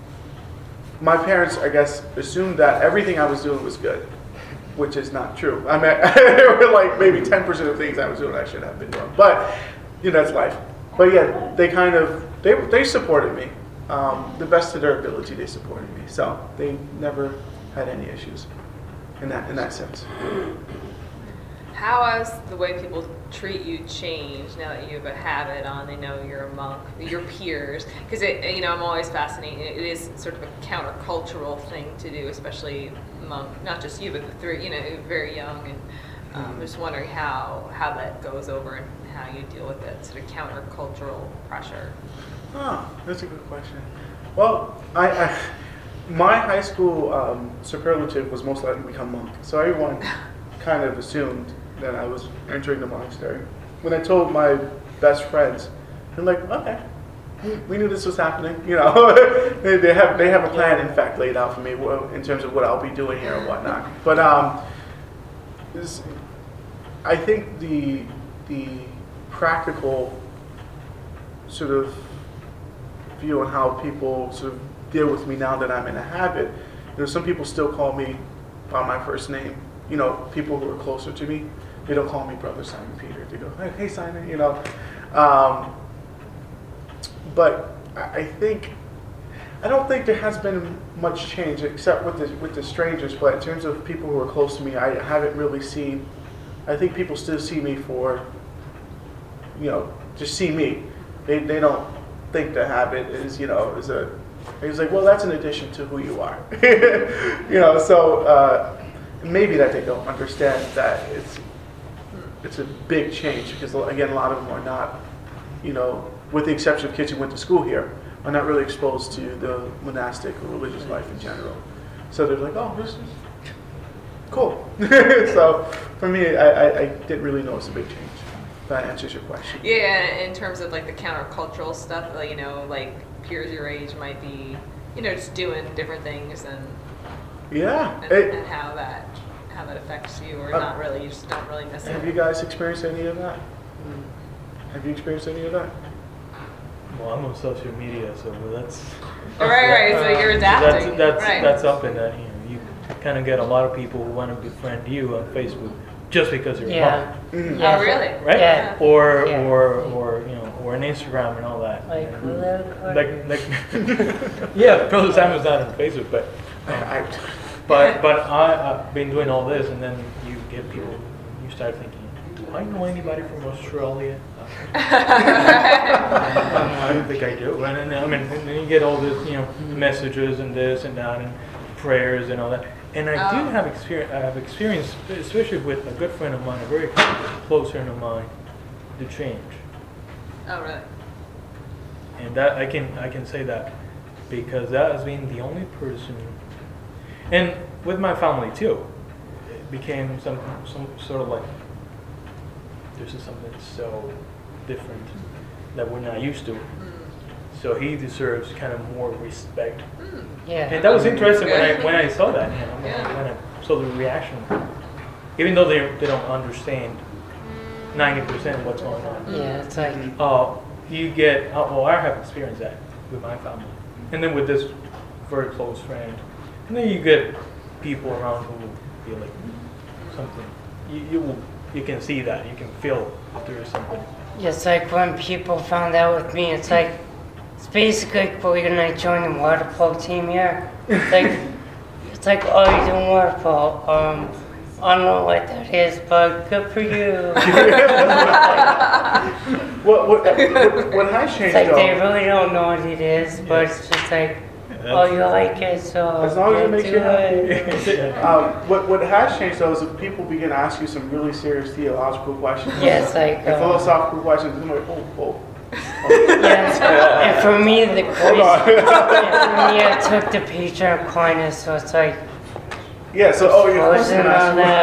my parents, I guess, assumed that everything I was doing was good, which is not true. I mean, there were like maybe 10% of things I was doing I should have been doing. But, that's life. But yeah, they supported me. The best of their ability, they supported me. So they never had any issues in that sense. How has the way people treat you changed now that you have a habit on, they know you're a monk, your peers? Because I'm always fascinated. It is sort of a countercultural thing to do, especially among not just you, but the three, very young. And I'm just wondering how that goes over and how you deal with that sort of countercultural pressure. That's a good question. Well, my high school superlative was most likely to become monk. So everyone kind of assumed that I was entering the monastery. When I told my best friends, they're like, okay, we knew this was happening. You know, they have a plan, in fact, laid out for me in terms of what I'll be doing here and whatnot. But I think the practical sort of view on how people sort of deal with me now that I'm in a habit. You know, some people still call me by my first name. You know, people who are closer to me, they don't call me Brother Simon Peter. They go, hey Simon, you know. But I don't think there has been much change except with the strangers. But in terms of people who are close to me, I haven't really seen. I think people still see me for, you know, just see me. They don't think the habit is, you know, it's like, well, that's an addition to who you are. You know, so maybe that they don't understand that it's a big change because, again, a lot of them are not, you know, with the exception of kids who went to school here, are not really exposed to the monastic or religious life in general. So they're like, oh, this is cool. So for me, I didn't really notice a big change. If that answers your question. Yeah, in terms of like the countercultural stuff, like, you know, like peers your age might be, you know, just doing different things and Yeah. and how that affects you or not really. You just don't really miss it. Have you guys experienced any of that? Have you experienced any of that? Well, I'm on social media, so that's Right. So you're adapting. That's right. that's up in that. You kind of get a lot of people who want to befriend you on Facebook just because you're Yeah. Mhm. Yeah. Oh, really? right? Yeah. Or Yeah. or you know, or on Instagram and all that. Like, And hello, like yeah, Brother Simon's not on Facebook, but I've been doing all this, and then you get people. You start thinking, do I know anybody from Australia? I don't think I do. And then, I mean, and then you get all this, you know, messages and this and that and prayers and all that. And I do have experience. I have experienced, especially with a good friend of mine, a very close friend of mine, the change. Oh, really? And that I can say that because that has been the only person, and with my family too, it became some sort of like this is something so different that we're not used to. So he deserves kind of more respect. Yeah. And that was interesting when I saw that, you know, when I saw the reaction. Even though they don't understand 90% of what's going on. Yeah, it's like, You get, well, I have experienced that with my family. And then with this very close friend. And then you get people around who feel like something. You can see that, you can feel if there is something. it's like when people found out with me, it's like, it's basically, believe it or not, I joined the water polo team here. It's like, oh, you're doing water polo. I don't know what that is, but good for you. What has changed It's like they though? really don't know what it is, but it's just like, oh, you like it, so As long as it makes do you happy. it. What has changed though is that people begin to ask you some really serious theological questions. Yeah, it's like, And philosophical questions. And I'm like, oh. yes. And for me, the grace, Hold on. and for me, I took the patron of Aquinas, so it's like, Yeah. So you're wasn't all that.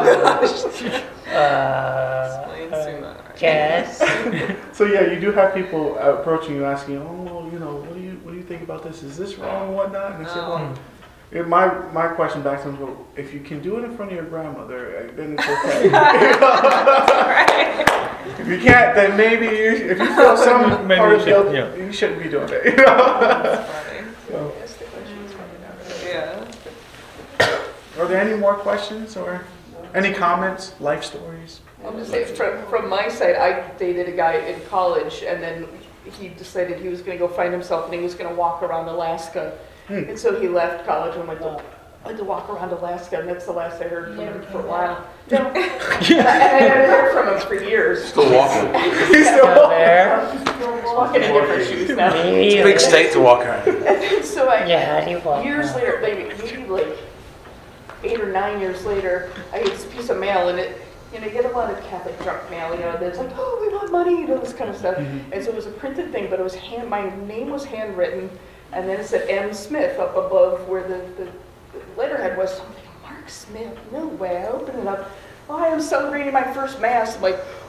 Explains too much. Guess. So yeah, you do have people approaching you asking, oh, well, you know, what do you think about this? Is this wrong and whatnot? And I said, well, my question back to them was, well, if you can do it in front of your grandmother, then it's okay. If you can't, then maybe if you feel some Maybe part you of should, guilt, yeah. you shouldn't be doing it. You know? That's funny. So, Yeah. are there any more questions or any comments, life stories? I'll just say, from my side, I dated a guy in college, and then he decided he was going to go find himself, and he was going to walk around Alaska. And so he left college and went to walk around Alaska, and that's the last I heard from him for a while. No. And I haven't heard from him for years. Still walking. He's still Still there. Walking in different shoes now. Maybe. Big state to walk around. And then so Yeah, how do you walk years around? later, maybe like 8 or 9 years later, I get this piece of mail, and it, you know, you get a lot of Catholic junk mail, you know, that's like, oh, we want money, you know, this kind of stuff. And so it was a printed thing, but it was my name was handwritten, and then it said M. Smith up above where the letterhead was. So I'm like, Mark Smith, no way. I open it up. Oh, I am celebrating my first mass. I'm like,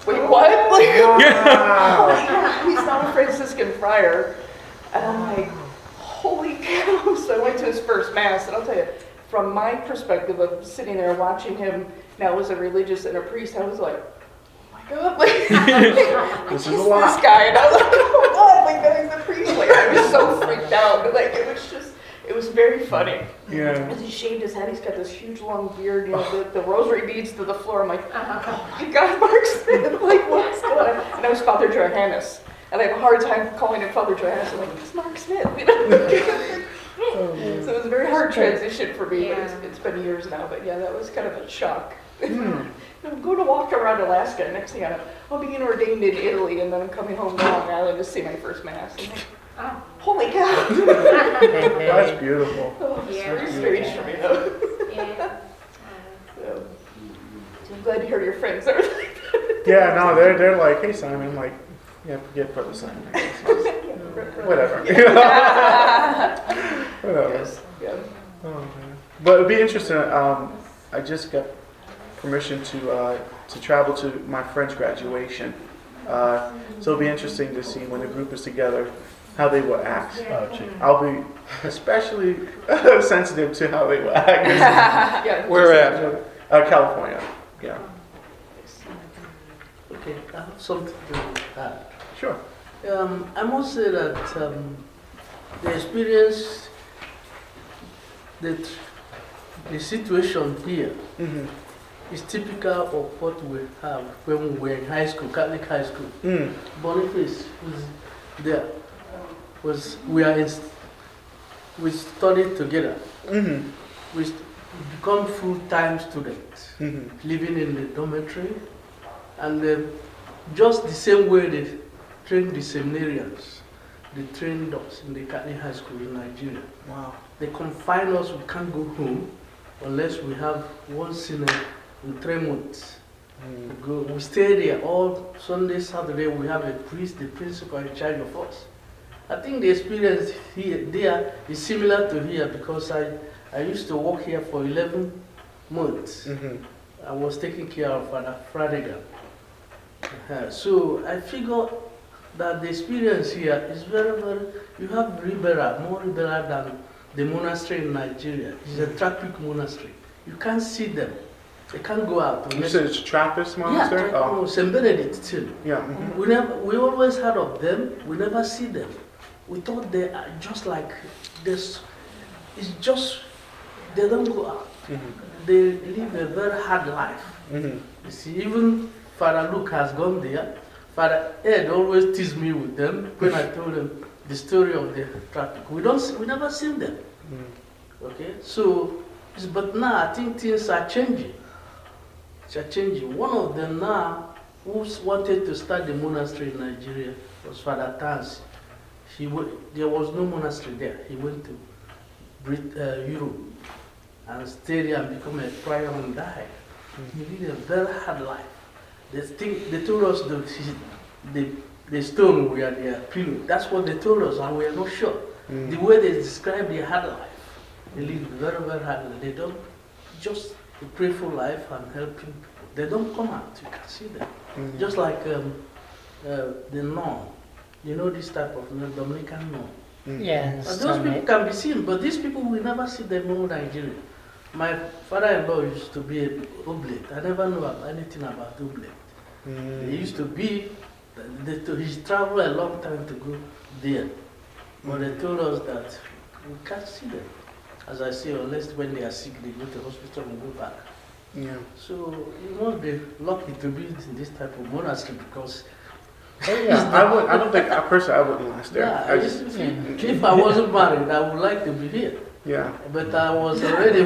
wait, what? Like, Wow. he's not a Franciscan friar. And I'm like, holy cow. So I went to his first mass, and I'll tell you, from my perspective of sitting there watching him now as a religious and a priest, I was like, oh my God, like, This is who's a lot. this guy? And I was like, oh my God, like that he's a priest. Like, I was so freaked out. Like, it was very funny. Yeah. As he shaved his head, he's got this huge long beard, you know, the rosary beads to the floor. I'm like, oh my God, Mark Smith, like, what's going on? And I was Father Johannes. And I have a hard time calling him Father Johannes. I'm like, it's Mark Smith. You know? So it was a very hard transition for me, but it's been years now. But yeah, that was kind of a shock. I'm going to walk around Alaska. Next thing I know, I'll be ordained in Italy, and then I'm coming home to Long Island to see my first mass. And like, holy cow! That's beautiful. Oh, it's Yeah. very strange for me though. Yeah. So I'm glad to hear your friends are like that. Yeah, no, they're like, hey Simon, I'm like, yeah, forget Brother Simon. Whatever. Whatever. Yes. Yeah. Oh, man. But it'd be interesting. I just got permission to travel to my friend's graduation. So it'll be interesting to see when the group is together how they will act. I'll be especially sensitive to how they will act. Yeah. Where at? California. Yeah. Okay, I have something to add. Sure. I must say that the experience, the situation here Mm-hmm. is typical of what we have when we were in high school, Catholic high school. Mm. Boniface was there. We studied together. Mm-hmm. We become full-time students, Mm-hmm. living in the dormitory, and just the same way they train the seminarians, they trained us in the Catholic high school in Nigeria. Wow. They confine us, we can't go home unless we have one synod in 3 months. We stay there all Sunday, Saturday. We have a priest, the principal in charge of us. I think the experience here, there is similar to here because I used to work here for 11 months. Mm-hmm. I was taking care of Father Fradigan. So I figure that the experience here is very, you have more liberal than the monastery in Nigeria. It's a Trappist monastery. You can't see them. They can't go out. You said it's Trappist monastery? Yeah, St. Benedict too. Yeah. Mm-hmm. We always heard of them. We never see them. We thought they are just like this. It's just, they don't go out. Mm-hmm. They live a very hard life. Mm-hmm. You see, even Father Luke has gone there. Father Ed always teased me with them when I told him the story of the traffic. We never seen them. Mm-hmm. Okay, so, but now I think things are changing. They are changing. One of them now who wanted to start the monastery in Nigeria was Father Tansi. There was no monastery there. He went to Europe and stayed there and became a prior and died. He lived a very hard life. They told us the stone were their pillow. That's what they told us, and we are not sure. The way they describe their hard life, they live very, very hard life. They don't just a prayerful life and helping people. They don't come out. You can see them. Just like the nun. You know this type of Dominican nun. Yeah, And those people can be seen, but these people we never see them in Nigeria. My father-in-law used to be an oblate. I never knew anything about oblate. They used to be, he traveled a long time to go there. But they told us that we can't see them. As I say, unless when they are sick, they go to hospital and go back. Yeah. So you must be lucky to be in this type of monastery because Yeah, I don't think, personally, I wouldn't last there. yeah, I just, if I wasn't married, I would like to be here. yeah. But I was already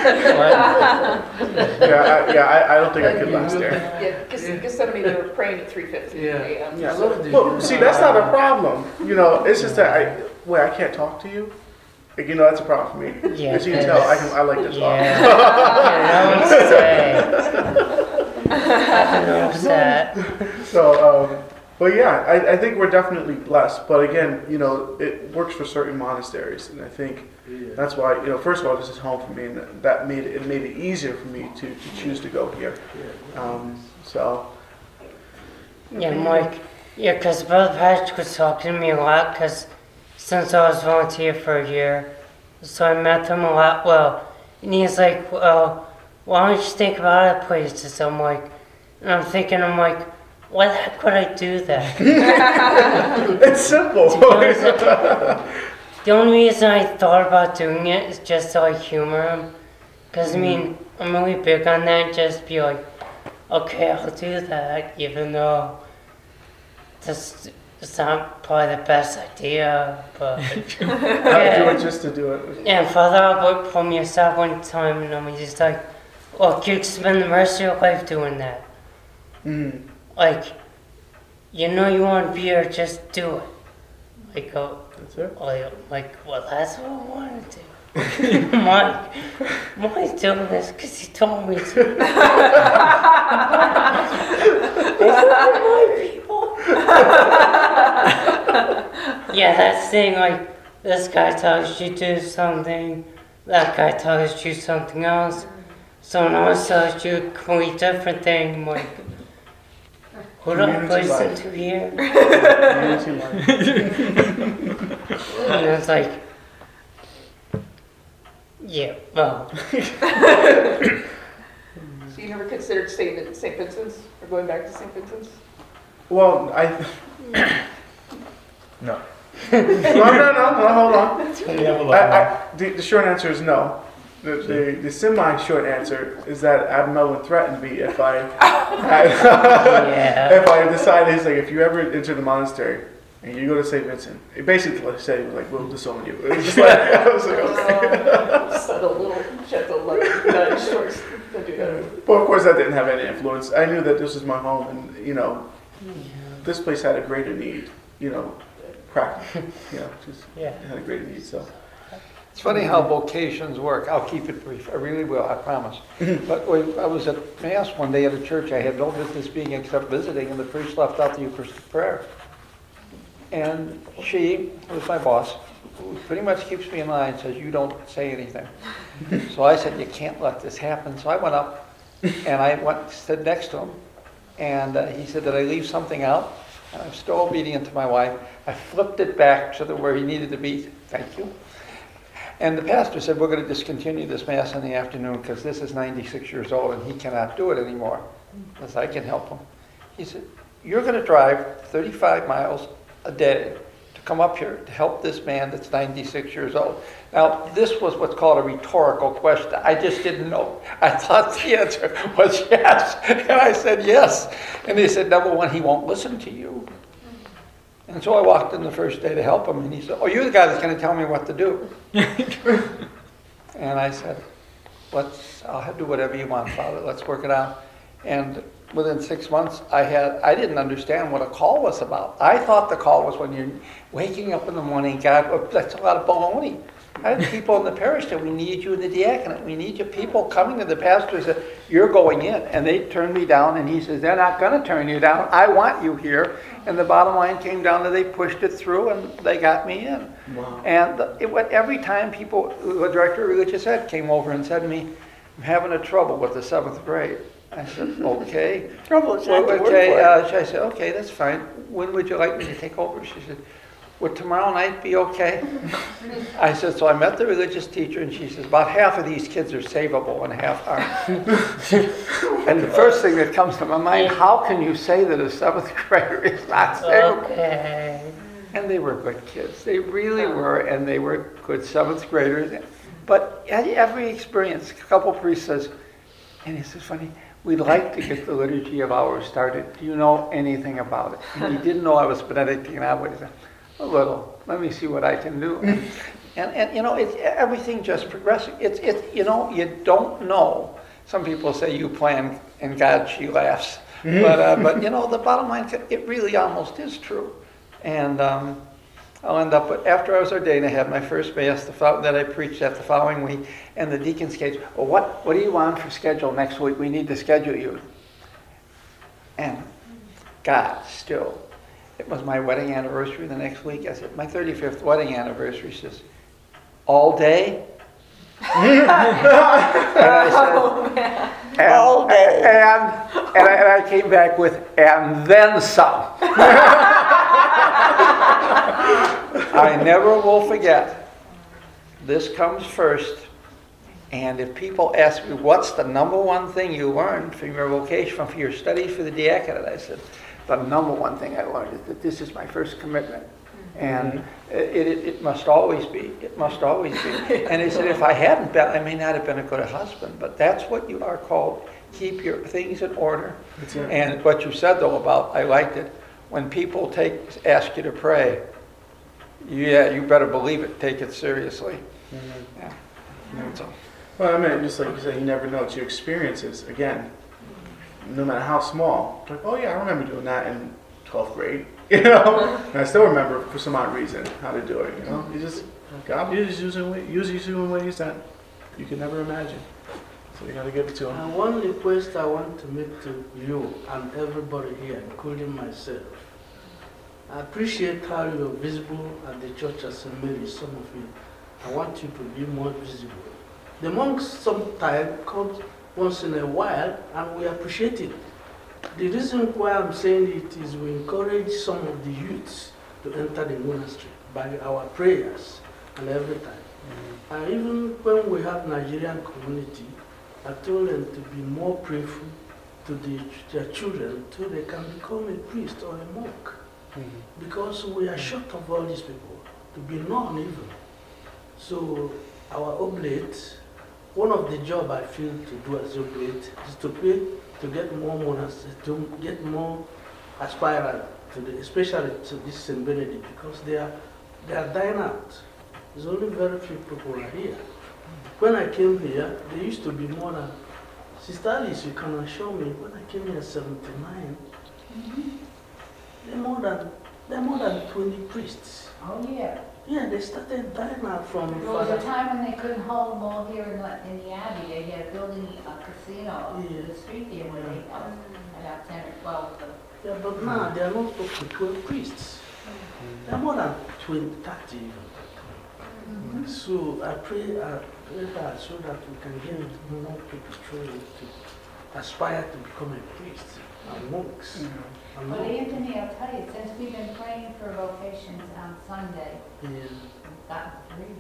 I don't think I could last there. Yeah, Gethsemane, they were praying at 3:50 a.m. Yeah. I love this. Well, see, that's not a problem. You know, it's just that I can't talk to you. Like, you know, that's a problem for me. Yeah, As you can tell, I like to talk. Yeah. I know that. So, but yeah, I think we're definitely blessed. But again, you know, it works for certain monasteries, and I think that's why, you know, first of all, this is home for me, and that made it easier for me to choose to go here. So, Yeah, I'm like, yeah, because Brother Patrick was talking to me a lot, because since I was volunteer for a year, so I met him a lot. Well, and he's like, well, why don't you think about other places? I'm like, and I'm thinking, I'm like, why the heck would I do that? It's simple. The only reason I thought about doing it is just to like humor him. Because I mean, I'm really big on that, just be like, okay, I'll do that, even though it's not probably the best idea, but I'd do it just to do it. yeah, Father Albert pulled me aside one time and I'm just like, look, you can spend the rest of your life doing that. Mm. Like, you know you want to be here, just do it. Like, That's it. like, well, that's what I want to do. Mike doing this because he told me to. These are my people. Yeah, that's thing, like, this guy tells you to do something, that guy tells you something else, someone else tells you a completely different thing. I'm like, who do I Community listen life. to here? Community life. And it's like, yeah, well, So you never considered staying at St. Vincent's or going back to St. Vincent's? Well, No. no, hold on. We have a lot more. The short answer is no. The semi-short answer is that Abmelin threatened me if I yeah. if I decided, he's like, if you ever enter the monastery and you go to St. Vincent, he basically said, he was like, we'll disown you. It was just like, I was like, okay. Subtle little gentle like nudge towards don't do that. But of course, that didn't have any influence. I knew that this was my home, and this place had a greater need. Practice. Just Yeah. it had a greater need. So. It's funny how vocations work. I'll keep it brief. I really will, I promise. But I was at Mass one day at a church. I had no business being except visiting, and the priest left out the Eucharistic prayer. And she, who was my boss, who pretty much keeps me in line, says, you don't say anything. So I said, you can't let this happen. So I went up, and I stood next to him, and he said, did I leave something out? And I'm still obedient to my wife. I flipped it back to where he needed to be. Thank you. And the pastor said, we're going to discontinue this Mass in the afternoon because this is 96 years old and he cannot do it anymore. Because I can help him. He said, you're going to drive 35 miles a day to come up here to help this man that's 96 years old. Now, this was what's called a rhetorical question. I just didn't know. I thought the answer was yes. And I said yes. And they said, number one, he won't listen to you. And so I walked in the first day to help him, and he said, oh, you're the guy that's going to tell me what to do. And I said, I'll do whatever you want, Father. Let's work it out. And within 6 months, I didn't understand what a call was about. I thought the call was when you're waking up in the morning, God, that's a lot of baloney. I had people in the parish that we need you in the diaconate. We need you. People coming to the pastor and said, you're going in. And they turned me down, and he says, they're not going to turn you down. I want you here. And the bottom line came down to they pushed it through, and they got me in. Wow. And every time people, the director of religious ed came over and said to me, I'm having a trouble with the 7th grade. I said, okay. Trouble is not the word Okay, for it. I said, okay, that's fine. When would you like me to take over? She said, would tomorrow night be okay? I said, so I met the religious teacher, and she says, about half of these kids are savable and half aren't. And the first thing that comes to my mind, how can you say that a 7th grader is not savable? Okay. And they were good kids. They really were, and they were good 7th graders. But at every experience, a couple priests says, and he says, funny, we'd like to get the Liturgy of Hours started. Do you know anything about it? And he didn't know I was Benedictine. I would say, a little. Let me see what I can do. And it's everything just progressing. It's you don't know. Some people say you plan and God, she laughs. But the bottom line, it really almost is true. And I'll end up, but after I was ordained, I had my first Mass that I preached at the following week, and the deacons came, well, what do you want for schedule next week? We need to schedule you. And God, still, it was my wedding anniversary the next week. I said, my 35th wedding anniversary. She says, all day? And I said, All day. And I came back with, and then some. I never will forget. This comes first. And if people ask me, what's the number one thing you learned from your vocation, from your study for the diaconate? I said, the number one thing I learned is that this is my first commitment. And it must always be. It must always be. And he said, if I hadn't been, I may not have been a good husband. But that's what you are called. Keep your things in order. And what you said, though, about, I liked it, when people ask you to pray, yeah, you better believe it. Take it seriously. Yeah. So. Well, I mean, just like you said, you never know. It's your experiences, again, no matter how small. Like, oh yeah, I remember doing that in 12th grade, you know? And I still remember, for some odd reason, how to do it, you know? You just, God uses you in ways that you can never imagine. So you gotta give it to Him. And one request I want to make to you and everybody here, including myself. I appreciate how you're visible at the church at St. Mary, some of you. I want you to be more visible. The monks sometimes come once in a while, and we appreciate it. The reason why I'm saying it is we encourage some of the youths to enter the monastery by our prayers and every time. And even when we have Nigerian community, I told them to be more prayerful to their children till they can become a priest or a monk. Because we are short of all these people, to be known even. So our oblate, one of the jobs I feel to do as oblate is to pray to get more monasteries, to get more aspirants, especially to this St. Benedict, because they are dying out. There's only very few people are here. When I came here, there used to be more than, Sister Alice, you can assure me, when I came here in 79, there are more than 20 priests. Oh, yeah. Yeah, they started dying out from There was a time when they couldn't hold them all here in the Abbey. They had building a casino up the street there where they held about 10 or 12 of them. Yeah, but now they are not up to 12 priests. There are more than 20, 30 even. So I pray hard so that we can get more people to aspire to become a priest and monks. And But monks. Anthony, I'll tell you, since we've been praying for vocations on Sunday, Yeah. we've gotten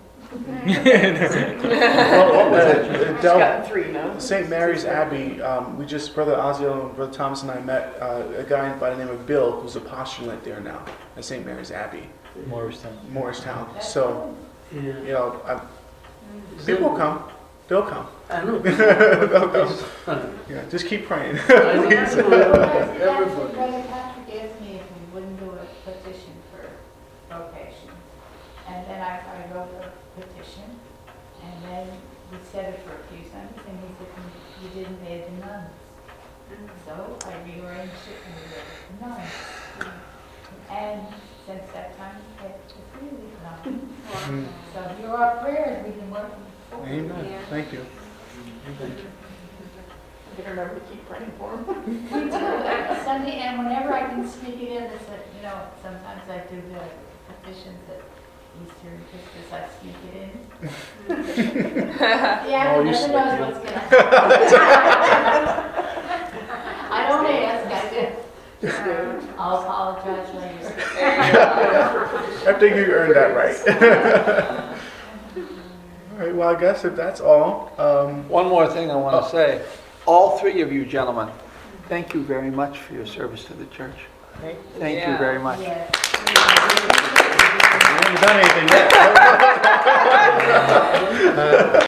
3. Got 3 now. St. Mary's Abbey, Brother Ozio and Brother Thomas and I met a guy by the name of Bill, who's a postulant there now at St. Mary's Abbey, Morristown. So, Yeah. you know, people come. They'll come. I know. They'll come. Yeah, just keep praying. I know. Please. Actually, Brother Patrick asked me if we wouldn't do a petition for vocation. And then I wrote a petition, and then we said it for a few Sundays, and he said, you didn't add the nuns. So I rearranged it and we added the nuns. And since that time, we had the 3 nuns. So you're our prayers, we've been working for you. Amen. Thank you. I can remember to keep praying for him. We do every Sunday, and whenever I can sneak it in, it's like, you know, sometimes I do the petitions at Easter and Christmas, I sneak it in. Yeah, Oh, who you never slick, knows you. what's gonna happen. I don't ask, I do. I'll apologize later. I think you earned that right. All right, well, I guess if that's all, One more thing I want to say. All 3 of you gentlemen, thank you very much for your service to the church. Thank you very much. Yes. we haven't done anything yet.